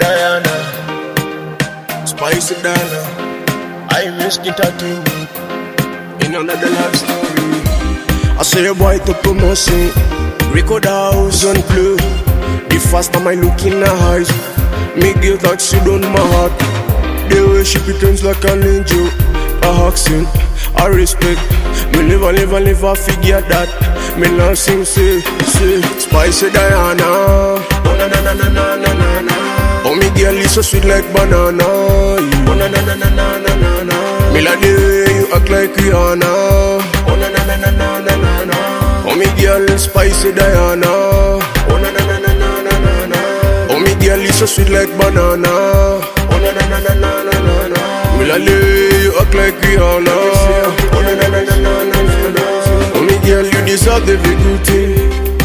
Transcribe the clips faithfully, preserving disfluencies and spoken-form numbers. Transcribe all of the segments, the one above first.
Diana, Spicy Diana, I miss entertainment in another love story. I say a boy to promotion, record house on blue. The first time I look in her eyes, me get like she done my heart. The way she pretends like an angel, a accent, I respect. Me never, never, never forget that. Me now sing, say, say, Spicy Diana. Oh na na na na na na na na. Oh me girl is so sweet like banana. Oh na na na na na na na na. Me like the way you act like Rihanna. Oh na na na na na na na na. Oh me girl Spicy Diana. Oh na na na na na na na na. Oh me girl is so sweet like banana. Oh na na na na na na na na. Me like the way you act like Rihanna. Oh na na na na na na na. Oh me girl you deserve every good thing.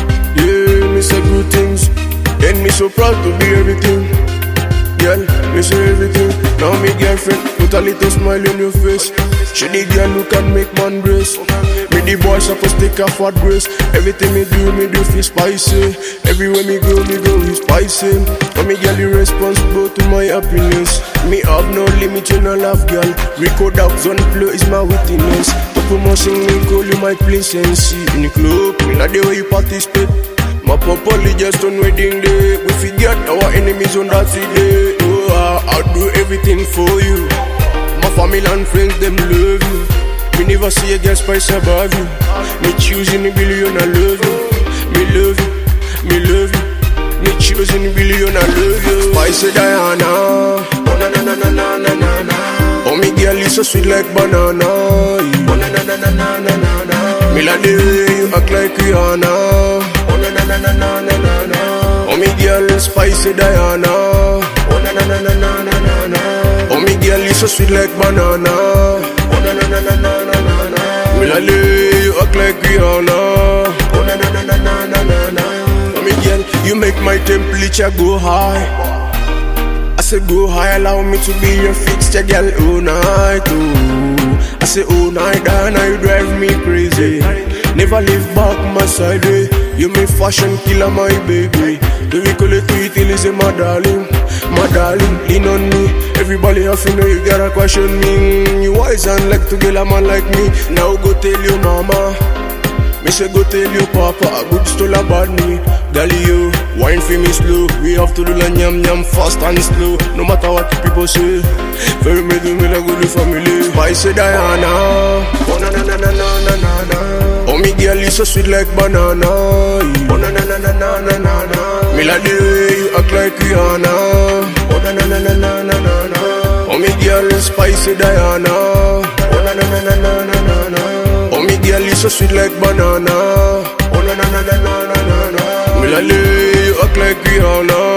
Yeah, me say good things. And me so proud to be everything. Girl, me say everything. Now me girlfriend, put a little smile on your face. She the girl who can make man brace. Me the boy supposed to take a fat grace. Everything me do, me do feel spicy. Everywhere me go, me go with spicy. For me girl, you responsible to my happiness. Me have no limit, you no love girl. Record out, zone flow is my witness. To promotion, me call you my place and see. In the club, me like the way you participate. My papa just on wedding day. We forget our enemies on that day. Oh, I, I'll do everything for you. My family and friends, them love you. Me never see a girl spice above you. Me choosing a billion, I love you. Me love you, me love you. Me choosing a billion, I love you. Spicy Diana. Oh na na na na na na na na. Oh me girl is so sweet like banana. Oh na na na na na na na na. Me like the way you act like Rihanna. Na na na na na na na. Oh me girl Spicy Diana. Oh na na na na na na na na. Oh me girl is so sweet like banana. Oh na na na na na na na na. Me like the way you act like Rihanna. Oh na na na na na na na na. Oh me girl, you make my temperature go high. I say go high, allow me to be your fixture girl all night. Oh, I say all night, Diana, you drive me crazy. Never leave back my side, eh. You make fashion killer, my baby. The recollect tweet is my darling, my darling. Lean on me, everybody have to know you gotta question me. You wise and like to get a man like me. Now go tell your mama. Me say go tell your papa a good story about me. Girl, you wine for me slow. We have to do la nyam nyam fast and slow. No matter what people say. Very me do me like good family. Spicy Diana. Oh na na na na na na na na. Oh me girl is so sweet like banana. Oh na na na na na na na na. Me like the way you act like Rihanna. Oh na na na na na na na na. Oh me girl Spicy Diana. Oh na na na na na na na na. Oh me girl is so sweet like banana. Oh na na na na na na na. Me like the way you act like Rihanna.